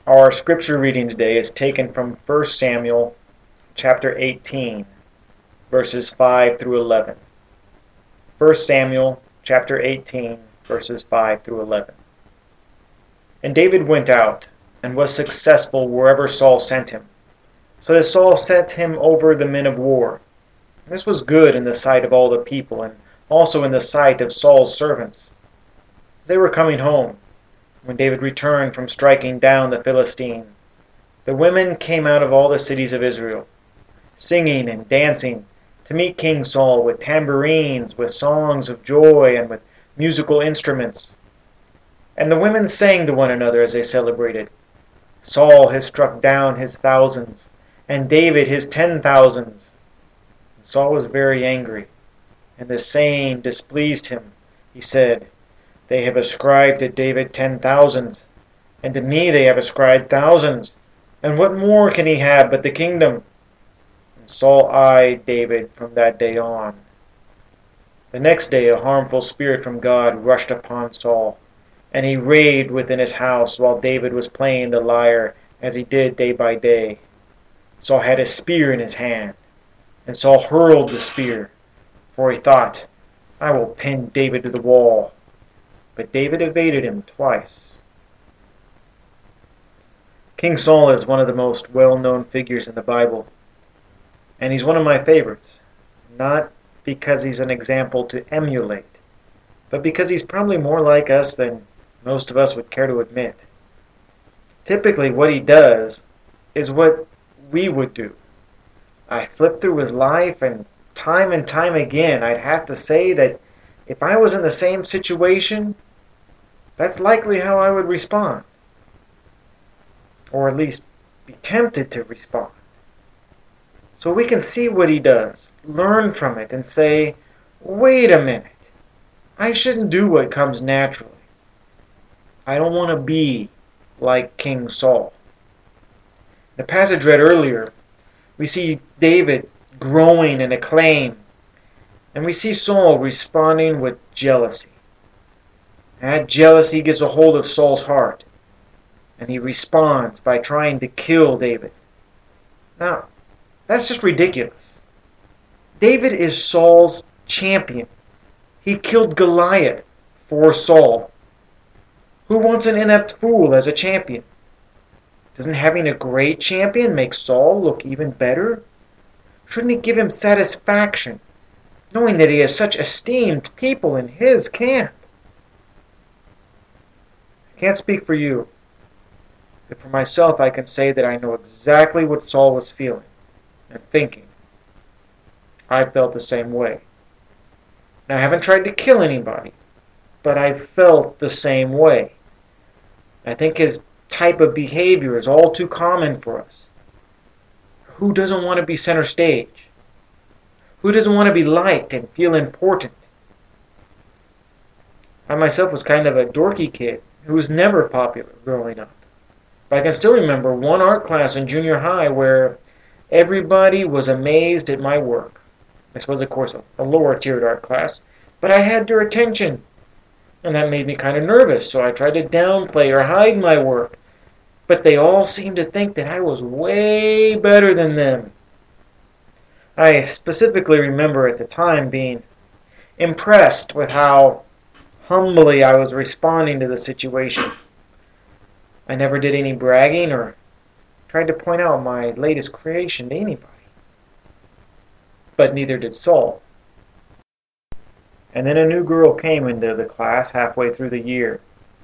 Our scripture reading today is taken from 1 Samuel chapter 18, verses 5 through 11. 1 Samuel chapter 18, verses 5 through 11. And David went out and was successful wherever Saul sent him. So that Saul set him over the men of war. This was good in the sight of all the people, and also in the sight of Saul's servants. They were coming home, when David returned from striking down the Philistine. The women came out of all the cities of Israel, singing and dancing, to meet King Saul with tambourines, with songs of joy, and with musical instruments. And the women sang to one another as they celebrated. Saul has struck down his thousands, and David his 10,000s. Saul was very angry, and the saying displeased him. He said, "They have ascribed to David 10,000s, and to me they have ascribed thousands. And what more can he have but the kingdom?" And Saul eyed David from that day on. The next day a harmful spirit from God rushed upon Saul, and he raved within his house while David was playing the lyre, as he did day by day. Saul had a spear in his hand, and Saul hurled the spear, for he thought, "I will pin David to the wall." But David evaded him twice. King Saul is one of the most well-known figures in the Bible, and he's one of my favorites, not because he's an example to emulate, but because he's probably more like us than most of us would care to admit. Typically what he does is what we would do. I flip through his life, and time again I'd have to say that if I was in the same situation, that's likely how I would respond, or at least be tempted to respond. So we can see what he does, learn from it, and say, wait a minute, I shouldn't do what comes naturally. I don't want to be like King Saul. The passage read earlier, we see David growing in acclaim, and we see Saul responding with jealousy. That jealousy gets a hold of Saul's heart, and he responds by trying to kill David. Now, that's just ridiculous. David is Saul's champion. He killed Goliath for Saul. Who wants an inept fool as a champion? Doesn't having a great champion make Saul look even better? Shouldn't it give him satisfaction, knowing that he has such esteemed people in his camp? I can't speak for you, but for myself I can say that I know exactly what Saul was feeling and thinking. I felt the same way. Now, I haven't tried to kill anybody, but I felt the same way. I think his type of behavior is all too common for us. Who doesn't want to be center stage? Who doesn't want to be liked and feel important? I myself was kind of a dorky kid who was never popular growing up. But I can still remember one art class in junior high where everybody was amazed at my work. This was, of course, a lower-tiered art class, but I had their attention, and that made me kind of nervous, so I tried to downplay or hide my work. But they all seemed to think that I was way better than them. I specifically remember at the time being impressed with how humbly I was responding to the situation. I never did any bragging or tried to point out my latest creation to anybody. But neither did Saul. And then a new girl came into the class halfway through the year.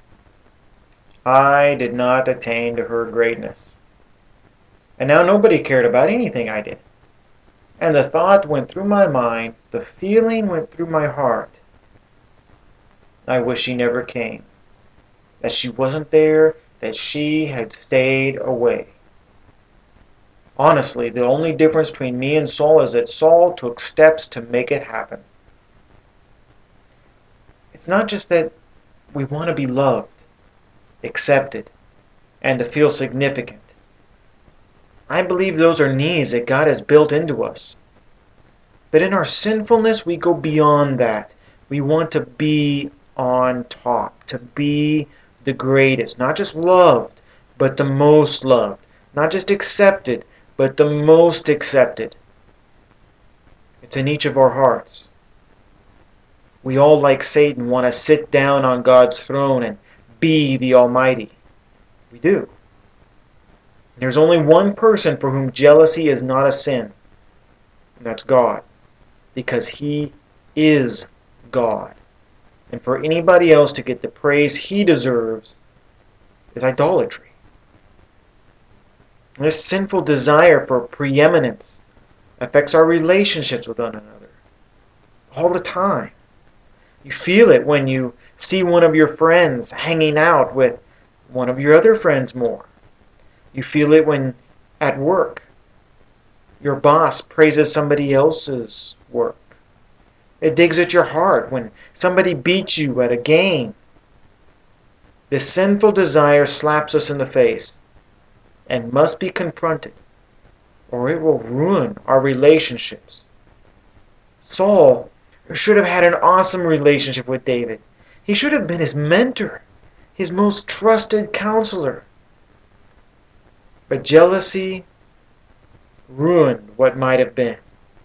I did not attain to her greatness. And now nobody cared about anything I did. And the thought went through my mind, the feeling went through my heart. I wish she never came. That she wasn't there, that she had stayed away. Honestly, the only difference between me and Saul is that Saul took steps to make it happen. It's not just that we want to be loved, accepted, and to feel significant. I believe those are needs that God has built into us. But in our sinfulness, we go beyond that. We want to be on top, to be the greatest, not just loved, but the most loved. Not just accepted, but the most accepted. It's in each of our hearts. We all, like Satan, want to sit down on God's throne and be the Almighty. We do. There's only one person for whom jealousy is not a sin, and that's God, because He is God. And for anybody else to get the praise He deserves is idolatry. This sinful desire for preeminence affects our relationships with one another all the time. You feel it when you see one of your friends hanging out with one of your other friends more. You feel it when at work your boss praises somebody else's work. It digs at your heart when somebody beats you at a game. This sinful desire slaps us in the face and must be confronted, or it will ruin our relationships. Saul should have had an awesome relationship with David. He should have been his mentor, his most trusted counselor. But jealousy ruined what might have been.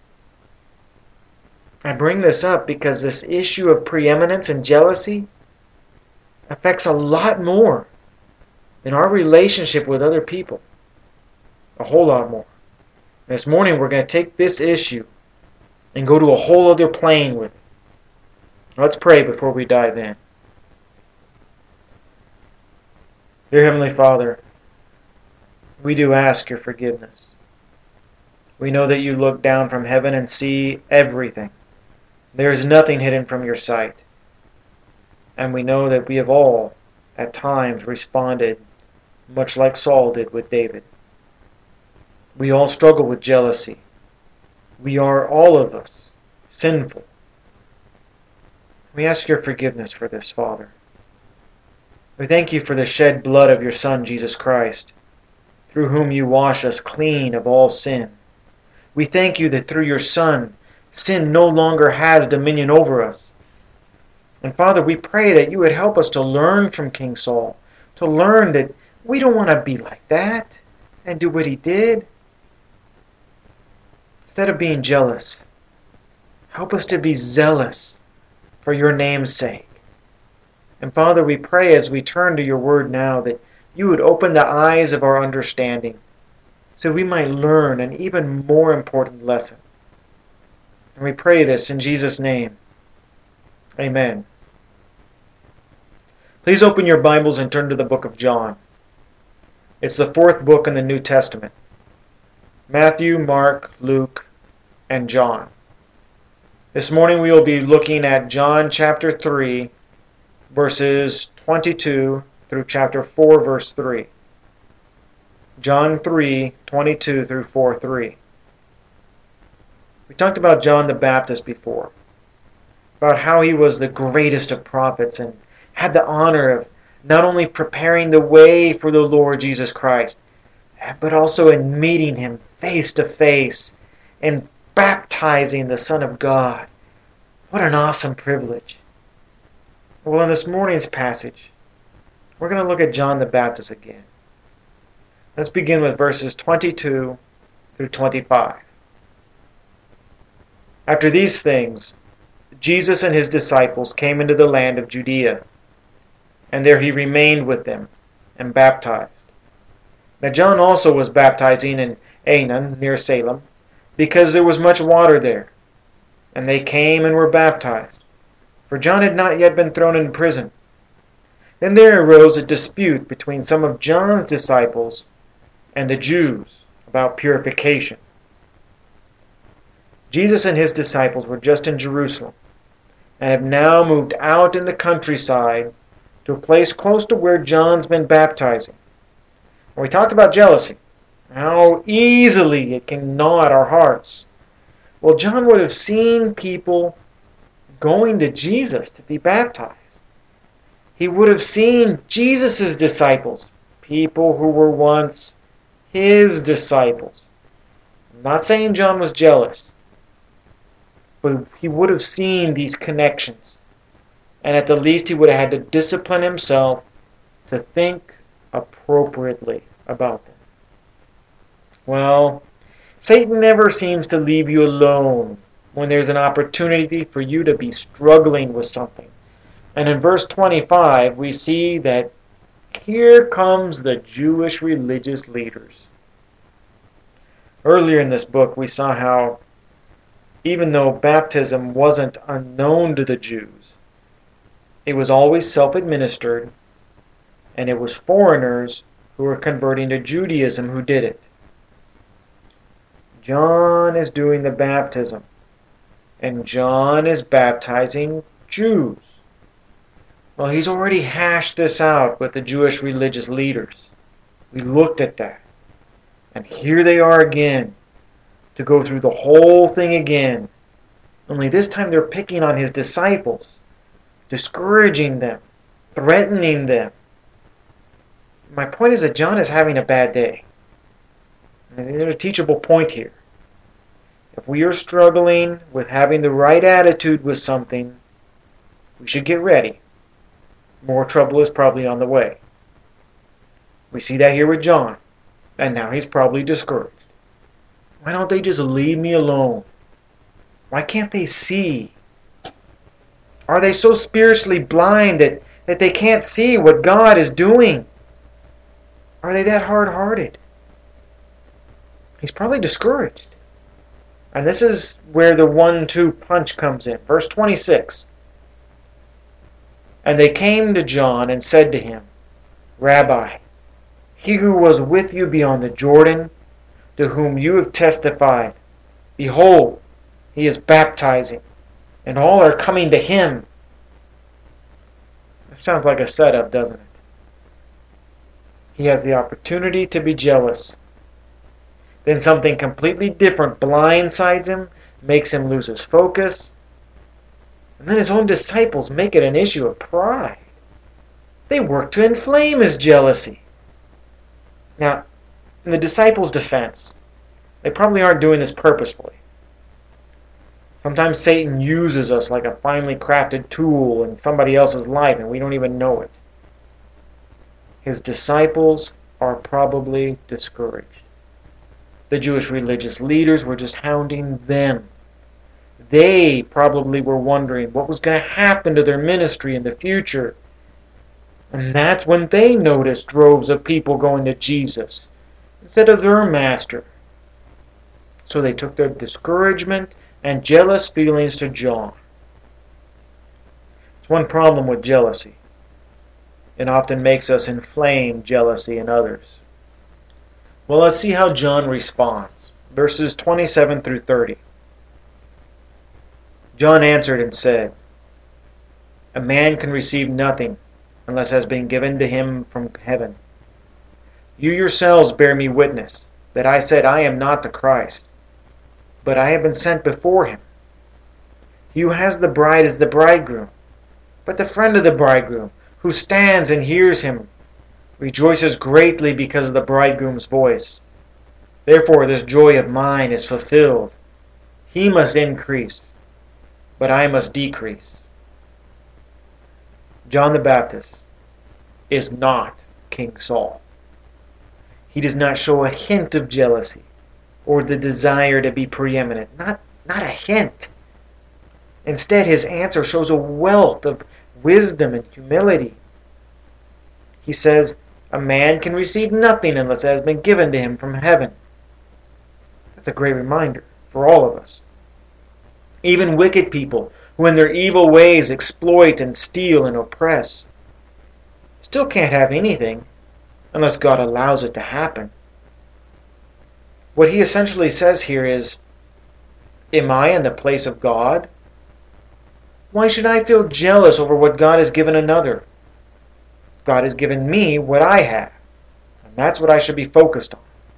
I bring this up because this issue of preeminence and jealousy affects a lot more than our relationship with other people. A whole lot more. This morning we're going to take this issue and go to a whole other plane with it. Let's pray before we dive in. Dear Heavenly Father, we do ask your forgiveness. We know that you look down from heaven and see everything. There is nothing hidden from your sight. And we know that we have all, at times, responded much like Saul did with David. We all struggle with jealousy. We are, all of us, sinful. We ask your forgiveness for this, Father. We thank you for the shed blood of your Son, Jesus Christ, through whom you wash us clean of all sin. We thank you that through your Son, sin no longer has dominion over us. And Father, we pray that you would help us to learn from King Saul, to learn that we don't want to be like that and do what he did. Instead of being jealous, help us to be zealous for your name's sake. And Father, we pray as we turn to your word now that you would open the eyes of our understanding so we might learn an even more important lesson. And we pray this in Jesus' name. Amen. Please open your Bibles and turn to the book of John. It's the fourth book in the New Testament. Matthew, Mark, Luke, and John. This morning we will be looking at John chapter 3, verses 22 through chapter 4, verse 3. John 3, 22 through 4:3. We talked about John the Baptist before, about how he was the greatest of prophets and had the honor of not only preparing the way for the Lord Jesus Christ, but also in meeting him face to face and baptizing the Son of God. What an awesome privilege. Well, in this morning's passage, we're going to look at John the Baptist again. Let's begin with verses 22 through 25. After these things, Jesus and his disciples came into the land of Judea, and there he remained with them and baptized. Now John also was baptizing in Aenon near Salem, because there was much water there. And they came and were baptized, for John had not yet been thrown into prison. Then there arose a dispute between some of John's disciples and the Jews about purification. Jesus and his disciples were just in Jerusalem, and have now moved out in the countryside to a place close to where John's been baptizing. And we talked about jealousy, how easily it can gnaw at our hearts. Well, John would have seen people going to Jesus to be baptized. He would have seen Jesus' disciples, people who were once his disciples. I'm not saying John was jealous, but he would have seen these connections. And at the least he would have had to discipline himself to think appropriately about them. Well, Satan never seems to leave you alone when there's an opportunity for you to be struggling with something. And in verse 25, we see that here comes the Jewish religious leaders. Earlier in this book, we saw how even though baptism wasn't unknown to the Jews, it was always self-administered, and it was foreigners who were converting to Judaism who did it. John is doing the baptism, and John is baptizing Jews. Well, he's already hashed this out with the Jewish religious leaders. We looked at that. And here they are again, to go through the whole thing again. Only this time they're picking on his disciples, discouraging them, threatening them. My point is that John is having a bad day. And there's a teachable point here. If we are struggling with having the right attitude with something, we should get ready. More trouble is probably on the way. We see that here with John, and now he's probably discouraged. Why don't they just leave me alone? Why can't they see? Are they so spiritually blind that they can't see what God is doing? Are they that hard-hearted? He's probably discouraged. And this is where the 1-2 punch comes in. Verse 26. And they came to John and said to him, Rabbi, he who was with you beyond the Jordan, to whom you have testified, behold, he is baptizing, and all are coming to him. That sounds like a setup, doesn't it? He has the opportunity to be jealous. Then something completely different blindsides him, makes him lose his focus. And then his own disciples make it an issue of pride. They work to inflame his jealousy. Now, in the disciples' defense, they probably aren't doing this purposefully. Sometimes Satan uses us like a finely crafted tool in somebody else's life and we don't even know it. His disciples are probably discouraged. The Jewish religious leaders were just hounding them. They probably were wondering what was going to happen to their ministry in the future. And that's when they noticed droves of people going to Jesus instead of their master. So they took their discouragement and jealous feelings to John. It's one problem with jealousy. It often makes us inflame jealousy in others. Well, let's see how John responds. Verses 27 through 30. John answered and said, A man can receive nothing unless it has been given to him from heaven. You yourselves bear me witness that I said I am not the Christ, but I have been sent before him. He who has the bride is the bridegroom, but the friend of the bridegroom, who stands and hears him, rejoices greatly because of the bridegroom's voice. Therefore this joy of mine is fulfilled. He must increase, but I must decrease. John the Baptist is not King Saul. He does not show a hint of jealousy or the desire to be preeminent. Not a hint. Instead, his answer shows a wealth of wisdom and humility. He says, a man can receive nothing unless it has been given to him from heaven. That's a great reminder for all of us. Even wicked people who in their evil ways exploit and steal and oppress still can't have anything unless God allows it to happen. What he essentially says here is, am I in the place of God? Why should I feel jealous over what God has given another? God has given me what I have, and that's what I should be focused on.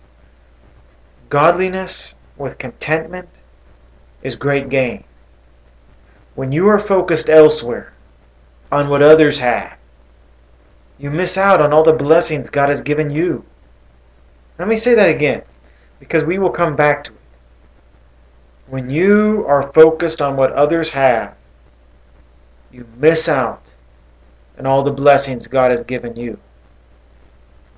Godliness with contentment is great gain. When you are focused elsewhere, on what others have, you miss out on all the blessings God has given you. Let me say that again, because we will come back to it. When you are focused on what others have, you miss out on all the blessings God has given you.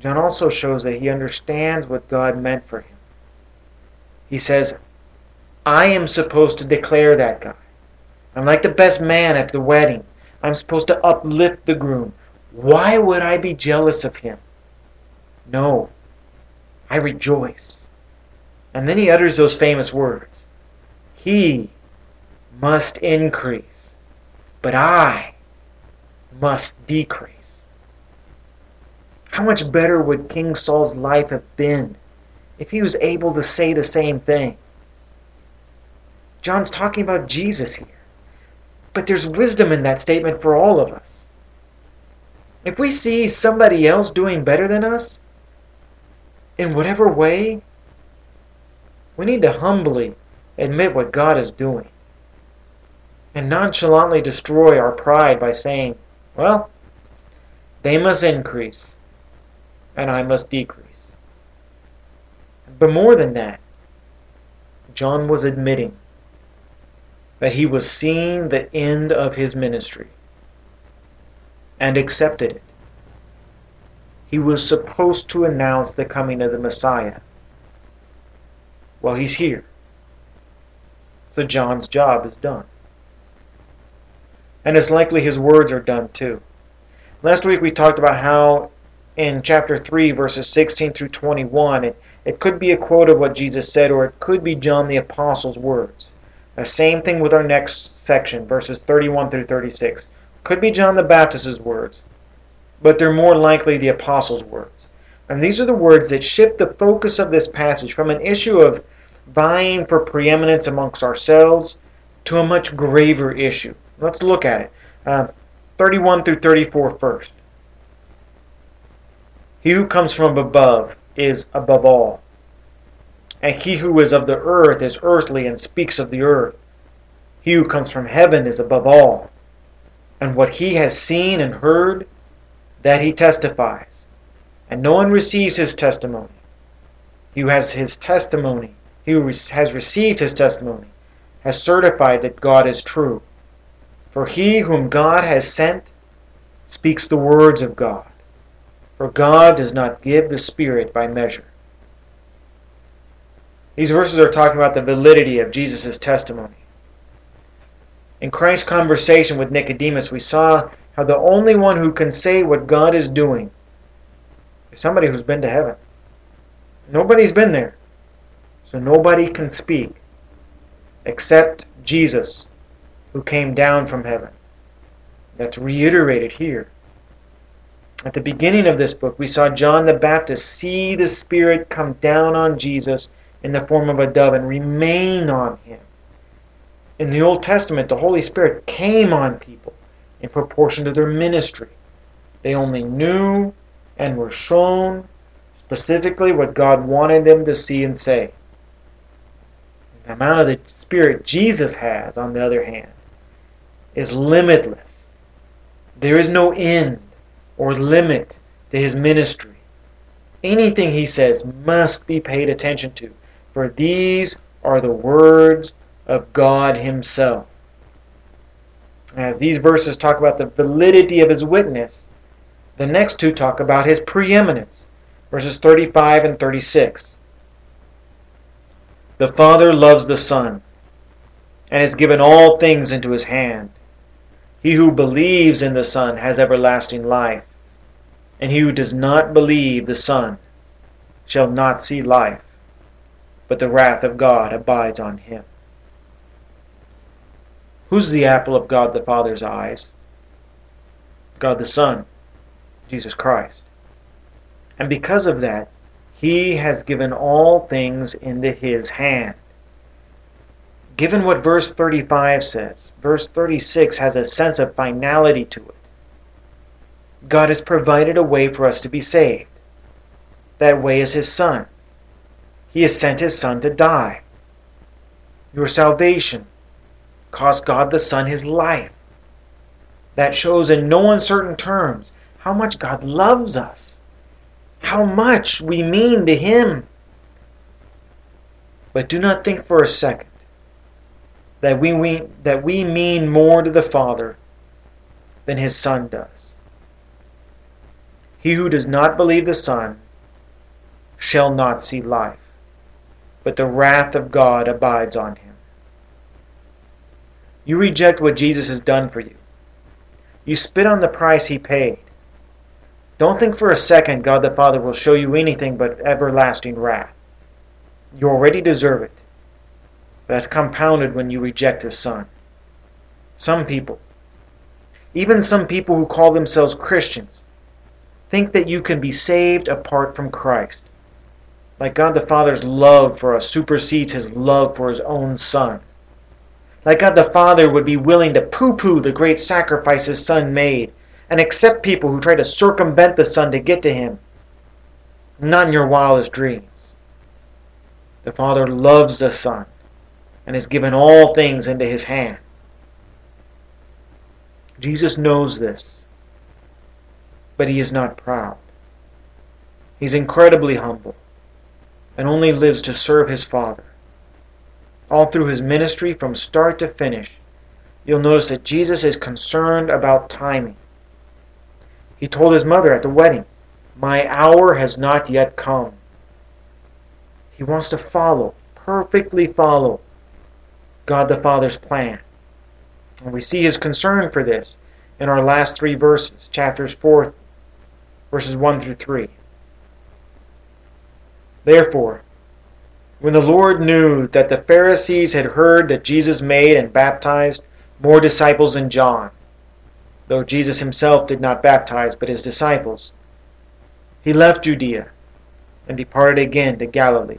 John also shows that he understands what God meant for him. He says, I am supposed to declare that guy. I'm like the best man at the wedding. I'm supposed to uplift the groom. Why would I be jealous of him? No, I rejoice. And then he utters those famous words. He must increase, but I must decrease. How much better would King Saul's life have been if he was able to say the same thing? John's talking about Jesus here. But there's wisdom in that statement for all of us. If we see somebody else doing better than us, in whatever way, we need to humbly admit what God is doing and nonchalantly destroy our pride by saying, well, they must increase and I must decrease. But more than that, John was admitting that he was seeing the end of his ministry and accepted it. He was supposed to announce the coming of the Messiah. Well, he's here. So John's job is done. And it's likely his words are done too. Last week we talked about how in chapter 3, verses 16 through 21, it could be a quote of what Jesus said, or it could be John the Apostle's words. The same thing with our next section, verses 31 through 36. Could be John the Baptist's words, but they're more likely the Apostle's words. And these are the words that shift the focus of this passage from an issue of vying for preeminence amongst ourselves to a much graver issue. Let's look at it. 31 through 34 first. He who comes from above is above all. And he who is of the earth is earthly and speaks of the earth. He who comes from heaven is above all. And what he has seen and heard, that he testifies. And no one receives his testimony. He who has his testimony, he who has received his testimony, has certified that God is true. For he whom God has sent speaks the words of God. For God does not give the Spirit by measure. These verses are talking about the validity of Jesus' testimony. In Christ's conversation with Nicodemus, we saw how the only one who can say what God is doing is somebody who's been to heaven. Nobody's been there, so nobody can speak except Jesus, who came down from heaven. That's reiterated here. At the beginning of this book, we saw John the Baptist see the Spirit come down on Jesus in the form of a dove and remain on him. In the Old Testament, the Holy Spirit came on people in proportion to their ministry. They only knew and were shown specifically what God wanted them to see and say. The amount of the Spirit Jesus has, on the other hand, is limitless. There is no end or limit to his ministry. Anything he says must be paid attention to, for these are the words of God himself. As these verses talk about the validity of his witness, the next two talk about his preeminence. Verses 35 and 36. The Father loves the Son, and has given all things into his hand. He who believes in the Son has everlasting life, and he who does not believe the Son shall not see life, but the wrath of God abides on him. Who's the apple of God the Father's eyes? God the Son, Jesus Christ. And because of that, he has given all things into his hand. Given what verse 35 says, verse 36 has a sense of finality to it. God has provided a way for us to be saved. That way is his Son. He has sent his Son to die. Your salvation cost God the Son his life. That shows in no uncertain terms how much God loves us, how much we mean to him. But do not think for a second that we mean more to the Father than his Son does. He who does not believe the Son shall not see life, but the wrath of God abides on him. You reject what Jesus has done for you. You spit on the price he paid. Don't think for a second God the Father will show you anything but everlasting wrath. You already deserve it. But that's compounded when you reject his Son. Some people, even some people who call themselves Christians, think that you can be saved apart from Christ. Like God the Father's love for us supersedes his love for his own Son. Like God the Father would be willing to poo-poo the great sacrifice his Son made and accept people who try to circumvent the Son to get to him. Not in your wildest dreams. The Father loves the Son and has given all things into his hand. Jesus knows this, but he is not proud. He's incredibly humble and only lives to serve his Father. All through his ministry, from start to finish, you'll notice that Jesus is concerned about timing. He told his mother at the wedding, "My hour has not yet come." He wants to perfectly follow God the Father's plan. And we see his concern for this in our last 3 verses, chapters 4, verses 1 through 3. Therefore, when the Lord knew that the Pharisees had heard that Jesus made and baptized more disciples than John, though Jesus himself did not baptize but his disciples, he left Judea and departed again to Galilee.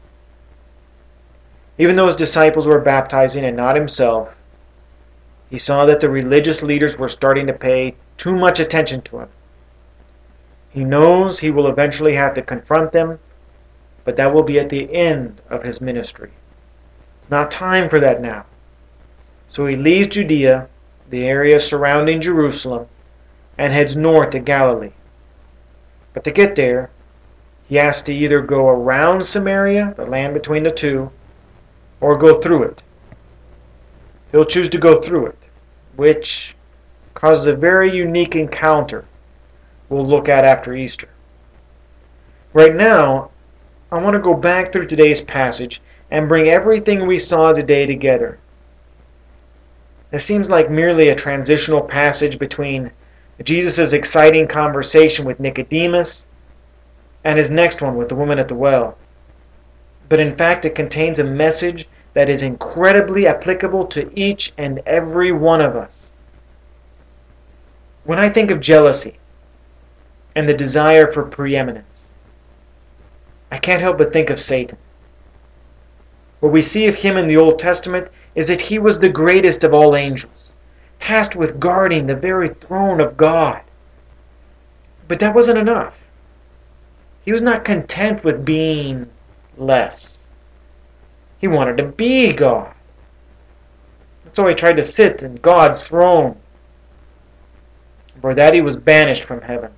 Even though his disciples were baptizing and not himself, he saw that the religious leaders were starting to pay too much attention to him. He knows he will eventually have to confront them, but that will be at the end of his ministry. It's not time for that now. So he leaves Judea, the area surrounding Jerusalem, and heads north to Galilee. But to get there, he has to either go around Samaria, the land between the two, or go through it. He'll choose to go through it, which causes a very unique encounter we'll look at after Easter. Right now, I want to go back through today's passage and bring everything we saw today together. It seems like merely a transitional passage between Jesus' exciting conversation with Nicodemus and his next one with the woman at the well. But in fact, it contains a message that is incredibly applicable to each and every one of us. When I think of jealousy and the desire for preeminence, I can't help but think of Satan. What we see of him in the Old Testament is that he was the greatest of all angels, tasked with guarding the very throne of God. But that wasn't enough. He was not content with being less. He wanted to be God. That's why he tried to sit in God's throne. For that he was banished from heaven.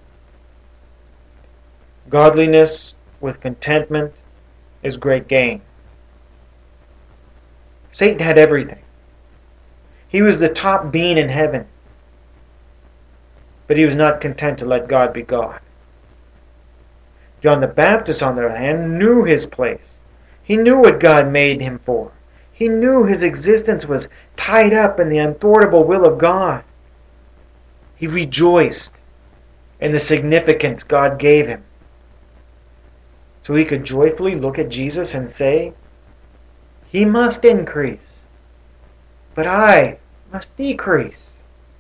Godliness with contentment is great gain. Satan had everything. He was the top being in heaven. But he was not content to let God be God. John the Baptist, on the other hand, knew his place. He knew what God made him for. He knew his existence was tied up in the unthwartable will of God. He rejoiced in the significance God gave him. So he could joyfully look at Jesus and say, "He must increase, but I must decrease."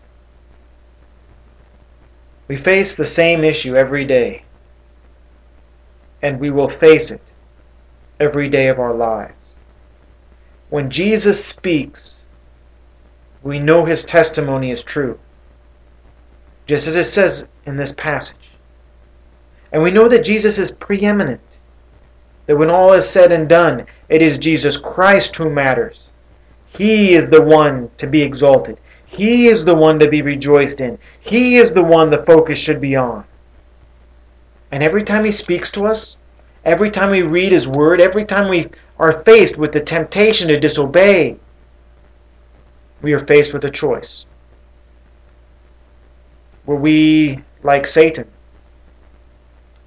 We face the same issue every day, and we will face it every day of our lives. When Jesus speaks, we know his testimony is true, just as it says in this passage. And we know that Jesus is preeminent, that when all is said and done, it is Jesus Christ who matters. He is the one to be exalted. He is the one to be rejoiced in. He is the one the focus should be on. And every time he speaks to us, every time we read his word, every time we are faced with the temptation to disobey, we are faced with a choice. Will we, like Satan,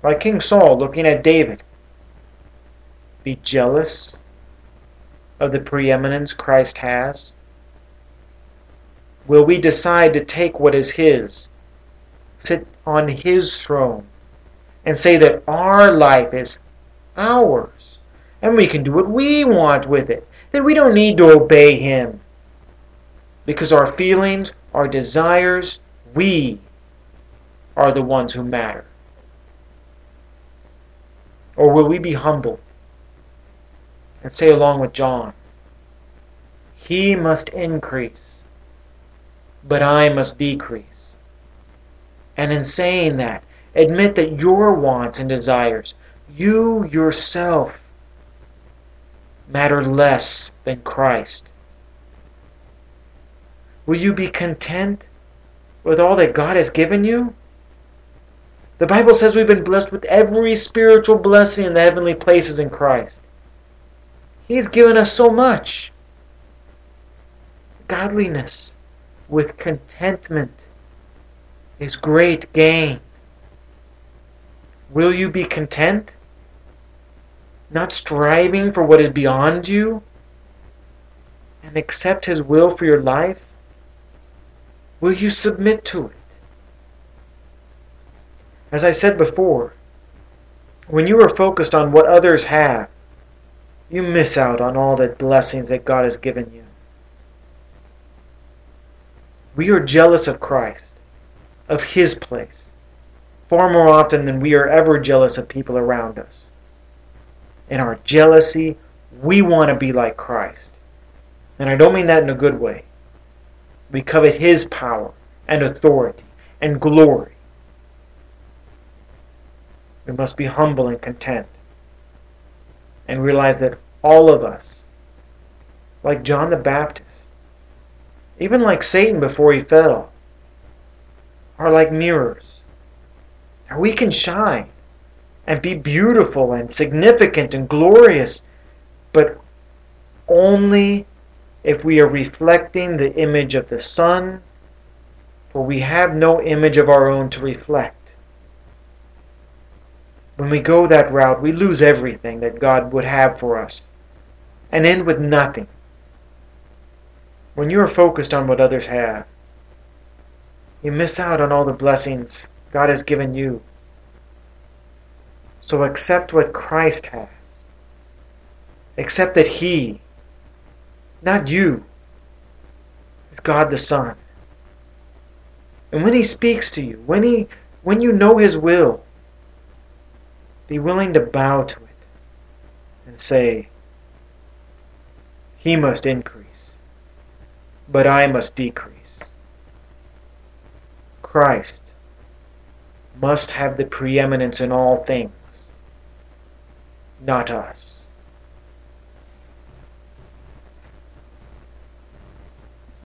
like King Saul looking at David, be jealous of the preeminence Christ has? Will we decide to take what is His, sit on His throne, and say that our life is ours, and we can do what we want with it, that we don't need to obey Him, because our feelings, our desires, we are the ones who matter? Or will we be humble and say along with John, He must increase, but I must decrease? And in saying that, admit that your wants and desires, you yourself, matter less than Christ. Will you be content with all that God has given you? The Bible says we've been blessed with every spiritual blessing in the heavenly places in Christ. He's given us so much. Godliness with contentment is great gain. Will you be content? Not striving for what is beyond you? And accept His will for your life? Will you submit to it? As I said before, when you are focused on what others have, you miss out on all the blessings that God has given you. We are jealous of Christ, of His place, far more often than we are ever jealous of people around us. In our jealousy, we want to be like Christ. And I don't mean that in a good way. We covet His power and authority and glory. We must be humble and content and realize that all of us, like John the Baptist, even like Satan before he fell, are like mirrors. We can shine and be beautiful and significant and glorious, but only if we are reflecting the image of the Son, for we have no image of our own to reflect. When we go that route, we lose everything that God would have for us and end with nothing. When you are focused on what others have, you miss out on all the blessings God has given you. So accept what Christ has. Accept that He, not you, is God the Son. And when He speaks to you, when you know His will, be willing to bow to it and say, He must increase, but I must decrease. Christ must have the preeminence in all things, not us.